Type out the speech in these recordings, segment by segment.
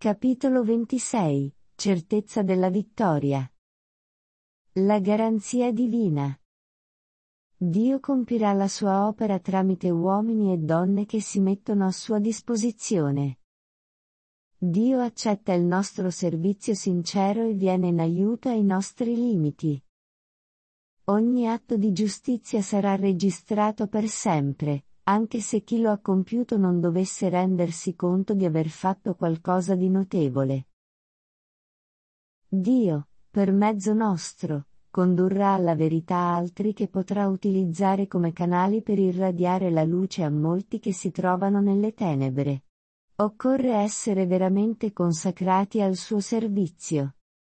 Capitolo 26. Certezza della vittoria. La garanzia divina. Dio compirà la sua opera tramite uomini e donne che si mettono a sua disposizione. Dio accetta il nostro servizio sincero e viene in aiuto ai nostri limiti. Ogni atto di giustizia sarà registrato per sempre, anche se chi lo ha compiuto non dovesse rendersi conto di aver fatto qualcosa di notevole. Dio, per mezzo nostro, condurrà alla verità altri che potrà utilizzare come canali per irradiare la luce a molti che si trovano nelle tenebre. Occorre essere veramente consacrati al suo servizio.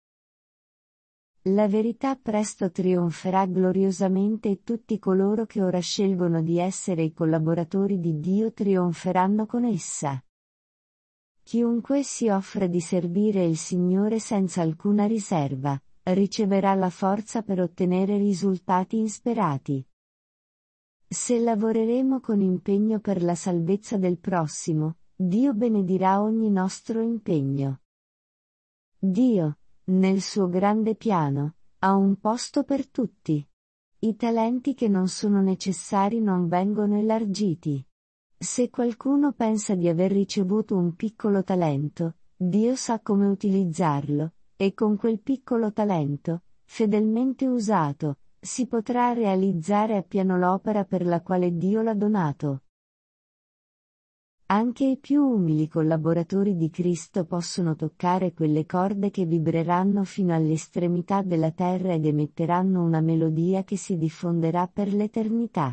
La verità presto trionferà gloriosamente e tutti coloro che ora scelgono di essere i collaboratori di Dio trionferanno con essa. Chiunque si offre di servire il Signore senza alcuna riserva, riceverà la forza per ottenere risultati insperati. Se lavoreremo con impegno per la salvezza del prossimo, Dio benedirà ogni nostro impegno. Dio, nel suo grande piano, ha un posto per tutti. I talenti che non sono necessari non vengono elargiti. Se qualcuno pensa di aver ricevuto un piccolo talento, Dio sa come utilizzarlo, e con quel piccolo talento, fedelmente usato, si potrà realizzare appieno l'opera per la quale Dio l'ha donato. Anche i più umili collaboratori di Cristo possono toccare quelle corde che vibreranno fino all'estremità della terra ed emetteranno una melodia che si diffonderà per l'eternità.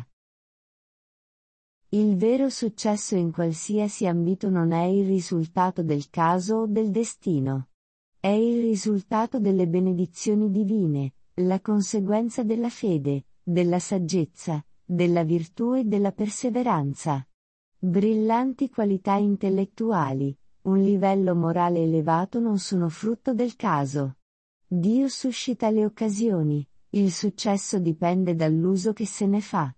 Il vero successo in qualsiasi ambito non è il risultato del caso o del destino. È il risultato delle benedizioni divine, la conseguenza della fede, della saggezza, della virtù e della perseveranza. Brillanti qualità intellettuali, un livello morale elevato non sono frutto del caso. Dio suscita le occasioni, il successo dipende dall'uso che se ne fa.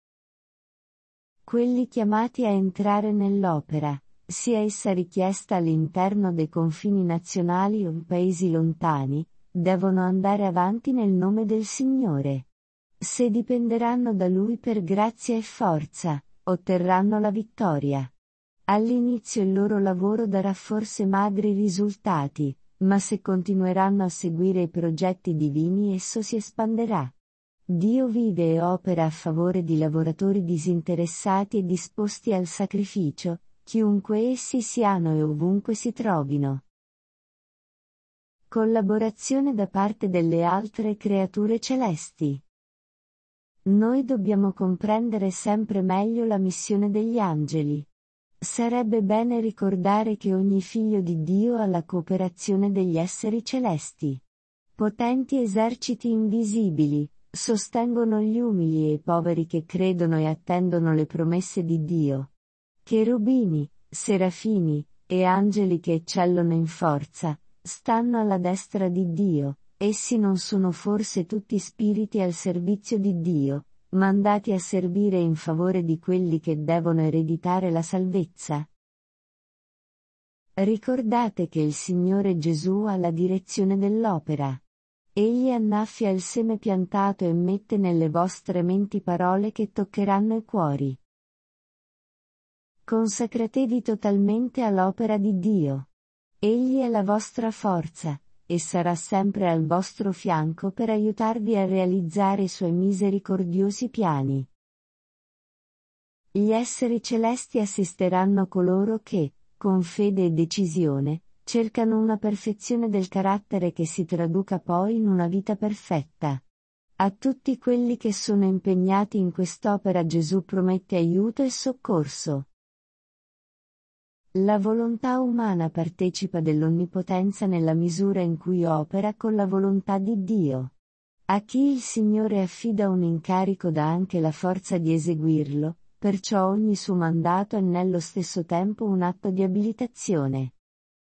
Quelli chiamati a entrare nell'opera, sia essa richiesta all'interno dei confini nazionali o paesi lontani, devono andare avanti nel nome del Signore. Se dipenderanno da Lui per grazia e forza, otterranno la vittoria. All'inizio il loro lavoro darà forse magri risultati, ma se continueranno a seguire i progetti divini esso si espanderà. Dio vive e opera a favore di lavoratori disinteressati e disposti al sacrificio, chiunque essi siano e ovunque si trovino. Collaborazione da parte delle altre creature celesti. Noi dobbiamo comprendere sempre meglio la missione degli angeli. Sarebbe bene ricordare che ogni figlio di Dio ha la cooperazione degli esseri celesti. Potenti eserciti invisibili, sostengono gli umili e i poveri che credono e attendono le promesse di Dio. Cherubini, serafini, e angeli che eccellono in forza, stanno alla destra di Dio. Essi non sono forse tutti spiriti al servizio di Dio, mandati a servire in favore di quelli che devono ereditare la salvezza? Ricordate che il Signore Gesù ha la direzione dell'opera. Egli annaffia il seme piantato e mette nelle vostre menti parole che toccheranno i cuori. Consacratevi totalmente all'opera di Dio. Egli è la vostra forza, e sarà sempre al vostro fianco per aiutarvi a realizzare i suoi misericordiosi piani. Gli esseri celesti assisteranno coloro che, con fede e decisione, cercano una perfezione del carattere che si traduca poi in una vita perfetta. A tutti quelli che sono impegnati in quest'opera Gesù promette aiuto e soccorso. La volontà umana partecipa dell'onnipotenza nella misura in cui opera con la volontà di Dio. A chi il Signore affida un incarico dà anche la forza di eseguirlo, perciò ogni suo mandato è nello stesso tempo un atto di abilitazione.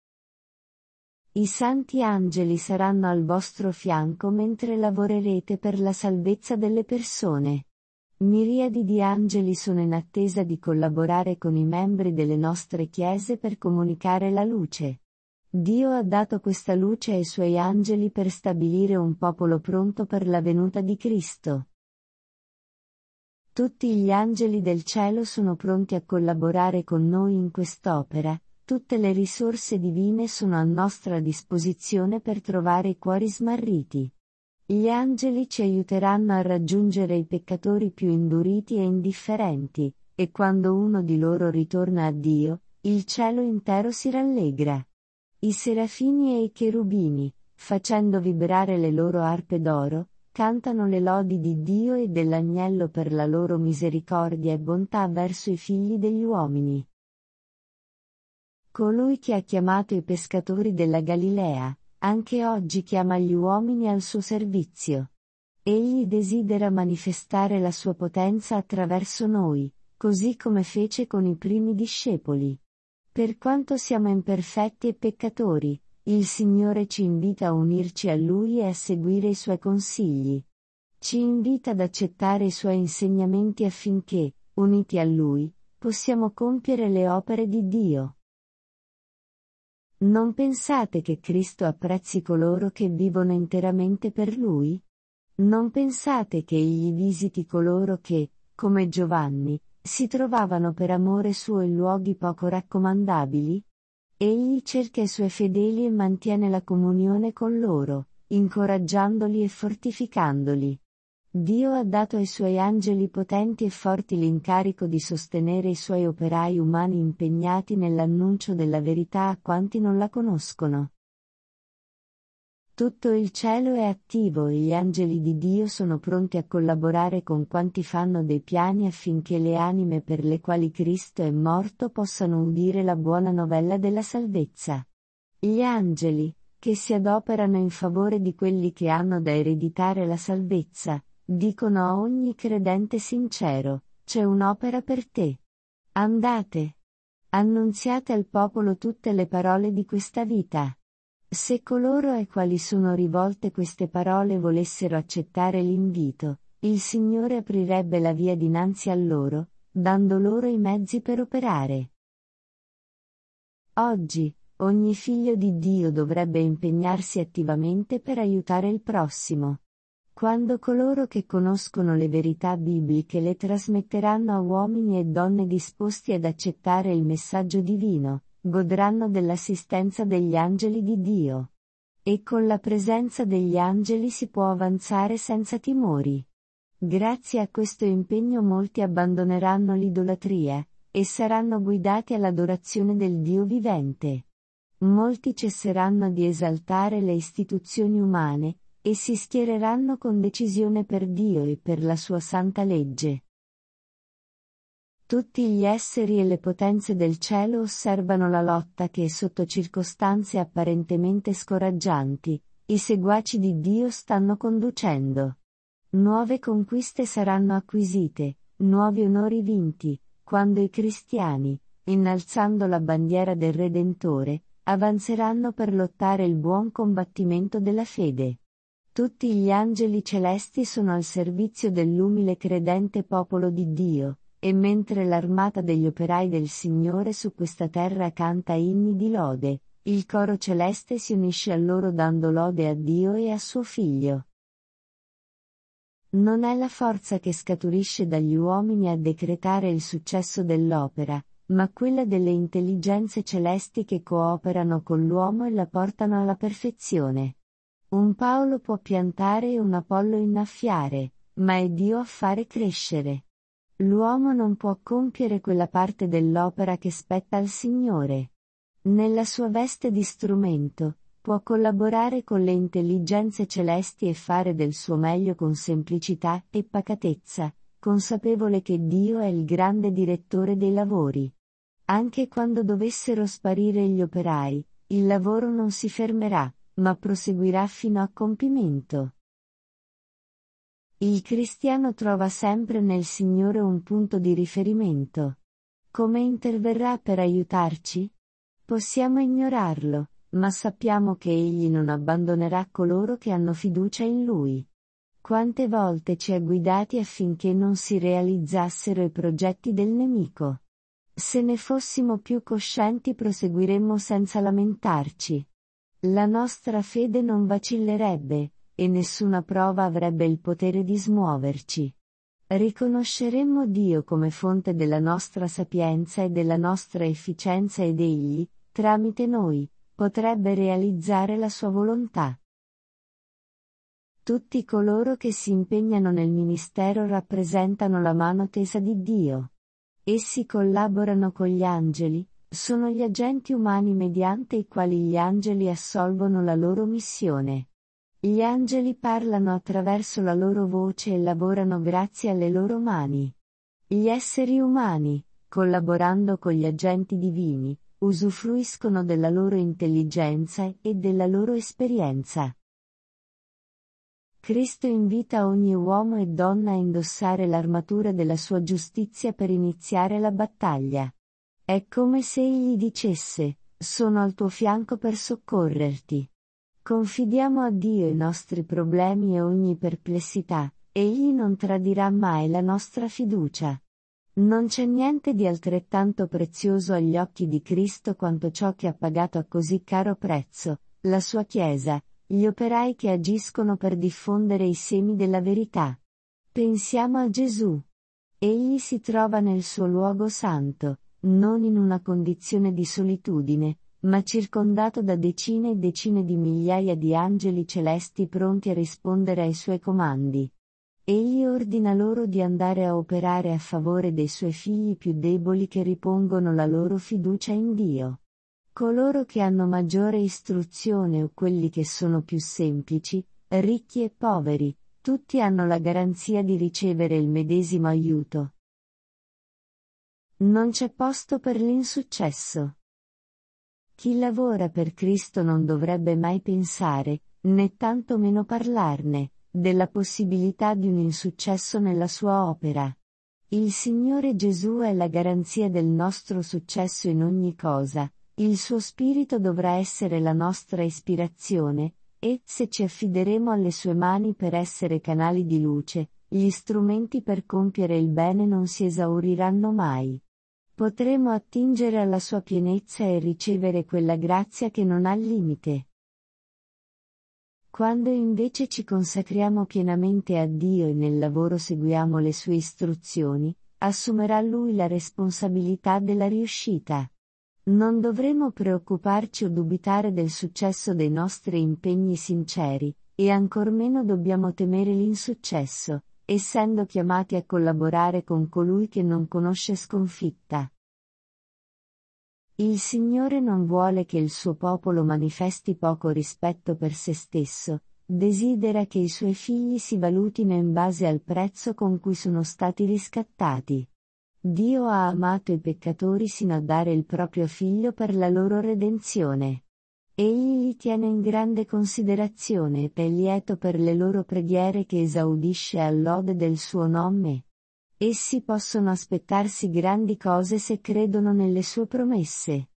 I santi angeli saranno al vostro fianco mentre lavorerete per la salvezza delle persone. Miriadi di angeli sono in attesa di collaborare con i membri delle nostre chiese per comunicare la luce. Dio ha dato questa luce ai suoi angeli per stabilire un popolo pronto per la venuta di Cristo. Tutti gli angeli del cielo sono pronti a collaborare con noi in quest'opera, tutte le risorse divine sono a nostra disposizione per trovare i cuori smarriti. Gli angeli ci aiuteranno a raggiungere i peccatori più induriti e indifferenti, e quando uno di loro ritorna a Dio, il cielo intero si rallegra. I serafini e i cherubini, facendo vibrare le loro arpe d'oro, cantano le lodi di Dio e dell'Agnello per la loro misericordia e bontà verso i figli degli uomini. Colui che ha chiamato i pescatori della Galilea, anche oggi chiama gli uomini al suo servizio. Egli desidera manifestare la sua potenza attraverso noi, così come fece con i primi discepoli. Per quanto siamo imperfetti e peccatori, il Signore ci invita a unirci a Lui e a seguire i Suoi consigli. Ci invita ad accettare i Suoi insegnamenti affinché, uniti a Lui, possiamo compiere le opere di Dio. Non pensate che Cristo apprezzi coloro che vivono interamente per Lui? Non pensate che Egli visiti coloro che, come Giovanni, si trovavano per amore suo in luoghi poco raccomandabili? Egli cerca i Suoi fedeli e mantiene la comunione con loro, incoraggiandoli e fortificandoli. Dio ha dato ai Suoi angeli potenti e forti l'incarico di sostenere i Suoi operai umani impegnati nell'annuncio della verità a quanti non la conoscono. Tutto il cielo è attivo e gli angeli di Dio sono pronti a collaborare con quanti fanno dei piani affinché le anime per le quali Cristo è morto possano udire la buona novella della salvezza. Gli angeli, che si adoperano in favore di quelli che hanno da ereditare la salvezza, dicono a ogni credente sincero: c'è un'opera per te. Andate. Annunziate al popolo tutte le parole di questa vita. Se coloro ai quali sono rivolte queste parole volessero accettare l'invito, il Signore aprirebbe la via dinanzi a loro, dando loro i mezzi per operare. Oggi, ogni figlio di Dio dovrebbe impegnarsi attivamente per aiutare il prossimo. Quando coloro che conoscono le verità bibliche le trasmetteranno a uomini e donne disposti ad accettare il messaggio divino, godranno dell'assistenza degli angeli di Dio. E con la presenza degli angeli si può avanzare senza timori. Grazie a questo impegno molti abbandoneranno l'idolatria, e saranno guidati all'adorazione del Dio vivente. Molti cesseranno di esaltare le istituzioni umane, e si schiereranno con decisione per Dio e per la sua santa legge. Tutti gli esseri e le potenze del cielo osservano la lotta che, sotto circostanze apparentemente scoraggianti, i seguaci di Dio stanno conducendo. Nuove conquiste saranno acquisite, nuovi onori vinti, quando i cristiani, innalzando la bandiera del Redentore, avanzeranno per lottare il buon combattimento della fede. Tutti gli angeli celesti sono al servizio dell'umile credente popolo di Dio, e mentre l'armata degli operai del Signore su questa terra canta inni di lode, il coro celeste si unisce a loro dando lode a Dio e a suo Figlio. Non è la forza che scaturisce dagli uomini a decretare il successo dell'opera, ma quella delle intelligenze celesti che cooperano con l'uomo e la portano alla perfezione. Un Paolo può piantare e un Apollo innaffiare, ma è Dio a fare crescere. L'uomo non può compiere quella parte dell'opera che spetta al Signore. Nella sua veste di strumento, può collaborare con le intelligenze celesti e fare del suo meglio con semplicità e pacatezza, consapevole che Dio è il grande direttore dei lavori. Anche quando dovessero sparire gli operai, il lavoro non si fermerà, ma proseguirà fino a compimento. Il cristiano trova sempre nel Signore un punto di riferimento. Come interverrà per aiutarci? Possiamo ignorarlo, ma sappiamo che Egli non abbandonerà coloro che hanno fiducia in Lui. Quante volte ci ha guidati affinché non si realizzassero i progetti del nemico. Se ne fossimo più coscienti proseguiremmo senza lamentarci. La nostra fede non vacillerebbe, e nessuna prova avrebbe il potere di smuoverci. Riconosceremmo Dio come fonte della nostra sapienza e della nostra efficienza ed Egli, tramite noi, potrebbe realizzare la sua volontà. Tutti coloro che si impegnano nel ministero rappresentano la mano tesa di Dio. Essi collaborano con gli angeli, sono gli agenti umani mediante i quali gli angeli assolvono la loro missione. Gli angeli parlano attraverso la loro voce e lavorano grazie alle loro mani. Gli esseri umani, collaborando con gli agenti divini, usufruiscono della loro intelligenza e della loro esperienza. Cristo invita ogni uomo e donna a indossare l'armatura della sua giustizia per iniziare la battaglia. È come se egli dicesse: sono al tuo fianco per soccorrerti. Confidiamo a Dio i nostri problemi e ogni perplessità, egli non tradirà mai la nostra fiducia. Non c'è niente di altrettanto prezioso agli occhi di Cristo quanto ciò che ha pagato a così caro prezzo, la sua Chiesa, gli operai che agiscono per diffondere i semi della verità. Pensiamo a Gesù. Egli si trova nel suo luogo santo, non in una condizione di solitudine, ma circondato da decine e decine di migliaia di angeli celesti pronti a rispondere ai suoi comandi. Egli ordina loro di andare a operare a favore dei suoi figli più deboli che ripongono la loro fiducia in Dio. Coloro che hanno maggiore istruzione o quelli che sono più semplici, ricchi e poveri, tutti hanno la garanzia di ricevere il medesimo aiuto. Non c'è posto per l'insuccesso. Chi lavora per Cristo non dovrebbe mai pensare, né tanto meno parlarne, della possibilità di un insuccesso nella sua opera. Il Signore Gesù è la garanzia del nostro successo in ogni cosa. Il suo spirito dovrà essere la nostra ispirazione, e, se ci affideremo alle sue mani per essere canali di luce, gli strumenti per compiere il bene non si esauriranno mai. Potremo attingere alla sua pienezza e ricevere quella grazia che non ha limite. Quando invece ci consacriamo pienamente a Dio e nel lavoro seguiamo le sue istruzioni, assumerà Lui la responsabilità della riuscita. Non dovremo preoccuparci o dubitare del successo dei nostri impegni sinceri, e ancor meno dobbiamo temere l'insuccesso, essendo chiamati a collaborare con colui che non conosce sconfitta. Il Signore non vuole che il suo popolo manifesti poco rispetto per se stesso, desidera che i suoi figli si valutino in base al prezzo con cui sono stati riscattati. Dio ha amato i peccatori sino a dare il proprio figlio per la loro redenzione. Egli li tiene in grande considerazione ed è lieto per le loro preghiere che esaudisce all'ode del suo nome. Essi possono aspettarsi grandi cose se credono nelle sue promesse.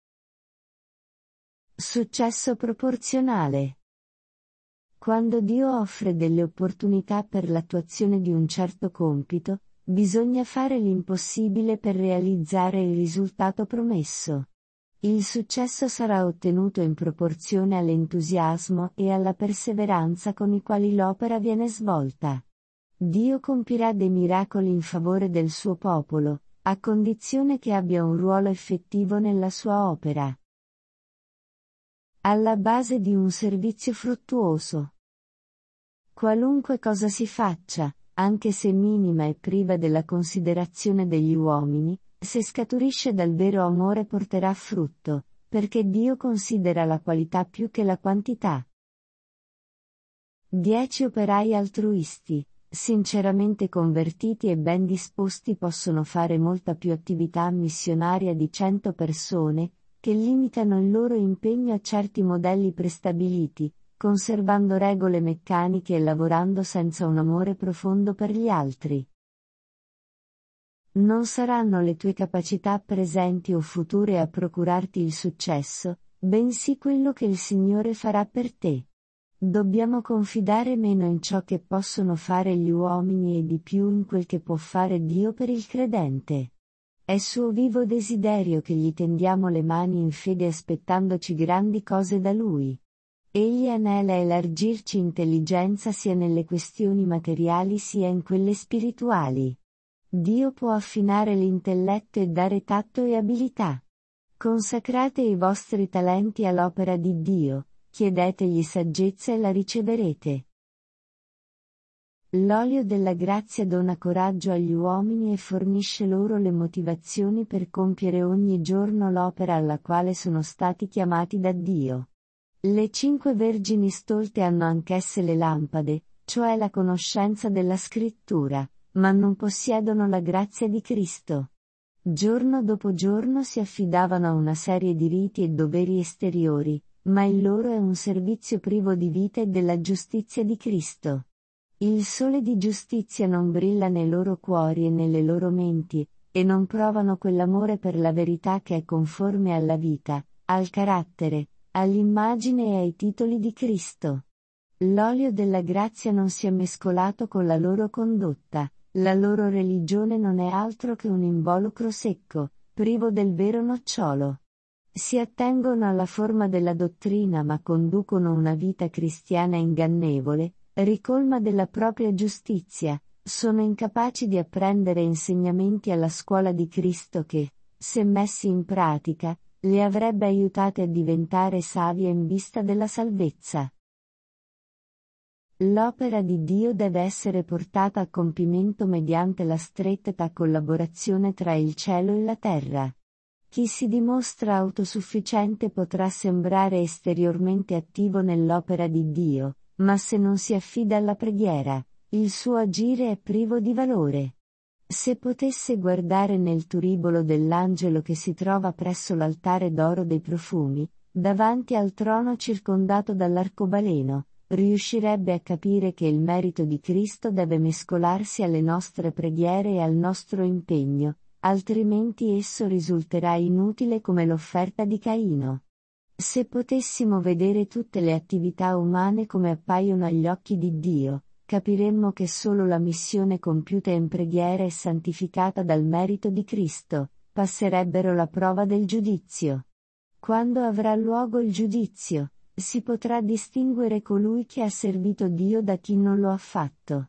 Successo proporzionale. Quando Dio offre delle opportunità per l'attuazione di un certo compito, bisogna fare l'impossibile per realizzare il risultato promesso. Il successo sarà ottenuto in proporzione all'entusiasmo e alla perseveranza con i quali l'opera viene svolta. Dio compirà dei miracoli in favore del suo popolo, a condizione che abbia un ruolo effettivo nella sua opera. Alla base di un servizio fruttuoso. Qualunque cosa si faccia, anche se minima e priva della considerazione degli uomini, se scaturisce dal vero amore porterà frutto, perché Dio considera la qualità più che la quantità. 10 operai altruisti, sinceramente convertiti e ben disposti possono fare molta più attività missionaria di 100 persone, che limitano il loro impegno a certi modelli prestabiliti, conservando regole meccaniche e lavorando senza un amore profondo per gli altri. Non saranno le tue capacità presenti o future a procurarti il successo, bensì quello che il Signore farà per te. Dobbiamo confidare meno in ciò che possono fare gli uomini e di più in quel che può fare Dio per il credente. È suo vivo desiderio che gli tendiamo le mani in fede aspettandoci grandi cose da Lui. Egli anela elargirci intelligenza sia nelle questioni materiali sia in quelle spirituali. Dio può affinare l'intelletto e dare tatto e abilità. Consacrate i vostri talenti all'opera di Dio, chiedetegli saggezza e la riceverete. L'olio della grazia dona coraggio agli uomini e fornisce loro le motivazioni per compiere ogni giorno l'opera alla quale sono stati chiamati da Dio. Le 5 vergini stolte hanno anch'esse le lampade, cioè la conoscenza della Scrittura, ma non possiedono la grazia di Cristo. Giorno dopo giorno si affidavano a una serie di riti e doveri esteriori, ma il loro è un servizio privo di vita e della giustizia di Cristo. Il sole di giustizia non brilla nei loro cuori e nelle loro menti, e non provano quell'amore per la verità che è conforme alla vita, al carattere, all'immagine e ai titoli di Cristo. L'olio della grazia non si è mescolato con la loro condotta, la loro religione non è altro che un involucro secco, privo del vero nocciolo. Si attengono alla forma della dottrina ma conducono una vita cristiana ingannevole, ricolma della propria giustizia, sono incapaci di apprendere insegnamenti alla scuola di Cristo che, se messi in pratica, le avrebbe aiutate a diventare savie in vista della salvezza. L'opera di Dio deve essere portata a compimento mediante la stretta collaborazione tra il cielo e la terra. Chi si dimostra autosufficiente potrà sembrare esteriormente attivo nell'opera di Dio, ma se non si affida alla preghiera, il suo agire è privo di valore. Se potesse guardare nel turibolo dell'angelo che si trova presso l'altare d'oro dei profumi, davanti al trono circondato dall'arcobaleno, riuscirebbe a capire che il merito di Cristo deve mescolarsi alle nostre preghiere e al nostro impegno, altrimenti esso risulterà inutile come l'offerta di Caino. Se potessimo vedere tutte le attività umane come appaiono agli occhi di Dio, capiremmo che solo la missione compiuta in preghiera e santificata dal merito di Cristo, passerebbero la prova del giudizio. Quando avrà luogo il giudizio, si potrà distinguere colui che ha servito Dio da chi non lo ha fatto.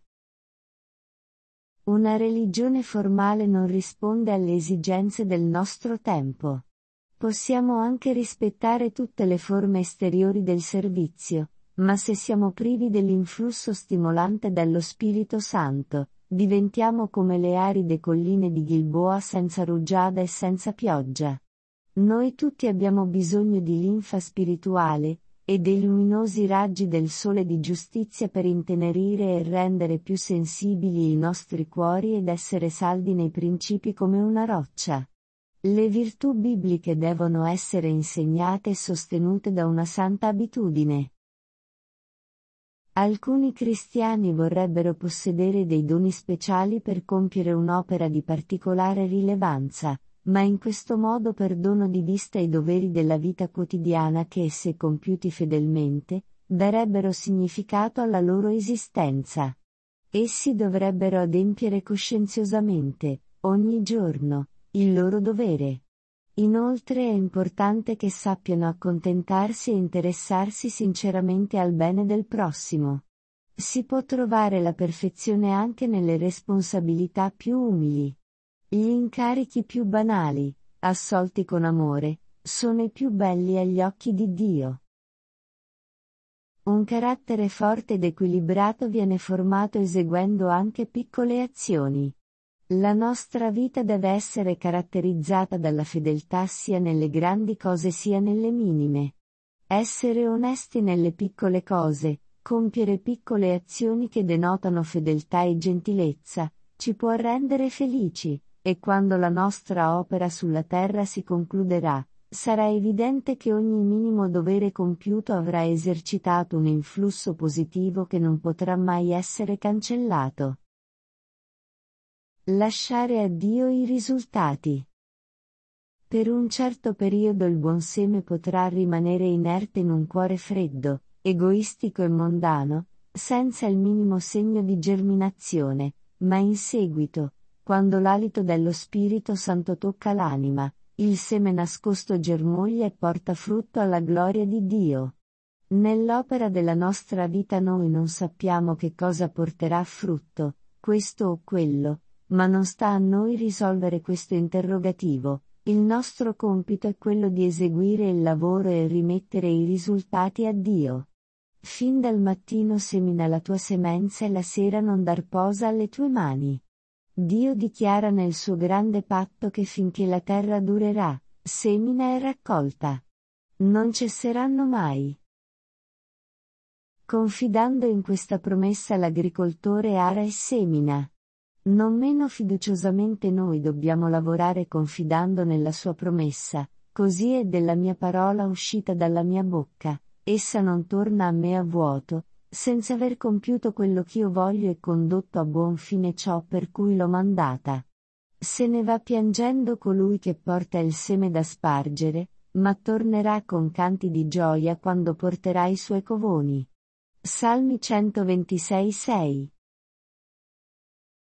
Una religione formale non risponde alle esigenze del nostro tempo. Possiamo anche rispettare tutte le forme esteriori del servizio, ma se siamo privi dell'influsso stimolante dello Spirito Santo, diventiamo come le aride colline di Gilboa senza rugiada e senza pioggia. Noi tutti abbiamo bisogno di linfa spirituale, e dei luminosi raggi del sole di giustizia per intenerire e rendere più sensibili i nostri cuori ed essere saldi nei principi come una roccia. Le virtù bibliche devono essere insegnate e sostenute da una santa abitudine. Alcuni cristiani vorrebbero possedere dei doni speciali per compiere un'opera di particolare rilevanza, ma in questo modo perdono di vista i doveri della vita quotidiana che, se compiuti fedelmente, darebbero significato alla loro esistenza. Essi dovrebbero adempiere coscienziosamente, ogni giorno, il loro dovere. Inoltre è importante che sappiano accontentarsi e interessarsi sinceramente al bene del prossimo. Si può trovare la perfezione anche nelle responsabilità più umili. Gli incarichi più banali, assolti con amore, sono i più belli agli occhi di Dio. Un carattere forte ed equilibrato viene formato eseguendo anche piccole azioni. La nostra vita deve essere caratterizzata dalla fedeltà sia nelle grandi cose sia nelle minime. Essere onesti nelle piccole cose, compiere piccole azioni che denotano fedeltà e gentilezza, ci può rendere felici. E quando la nostra opera sulla terra si concluderà, sarà evidente che ogni minimo dovere compiuto avrà esercitato un influsso positivo che non potrà mai essere cancellato. Lasciare a Dio i risultati. Per un certo periodo il buon seme potrà rimanere inerte in un cuore freddo, egoistico e mondano, senza il minimo segno di germinazione, ma in seguito, Quando l'alito dello Spirito Santo tocca l'anima, il seme nascosto germoglia e porta frutto alla gloria di Dio. Nell'opera della nostra vita noi non sappiamo che cosa porterà frutto, questo o quello, ma non sta a noi risolvere questo interrogativo. Il nostro compito è quello di eseguire il lavoro e rimettere i risultati a Dio. Fin dal mattino semina la tua semenza e la sera non dar posa alle tue mani. Dio dichiara nel suo grande patto che finché la terra durerà, semina e raccolta non cesseranno mai. Confidando in questa promessa l'agricoltore ara e semina. Non meno fiduciosamente noi dobbiamo lavorare confidando nella sua promessa, così è della mia parola uscita dalla mia bocca, essa non torna a me a vuoto, senza aver compiuto quello ch'io voglio e condotto a buon fine ciò per cui l'ho mandata. Se ne va piangendo colui che porta il seme da spargere, ma tornerà con canti di gioia quando porterà i suoi covoni. Salmi 126:6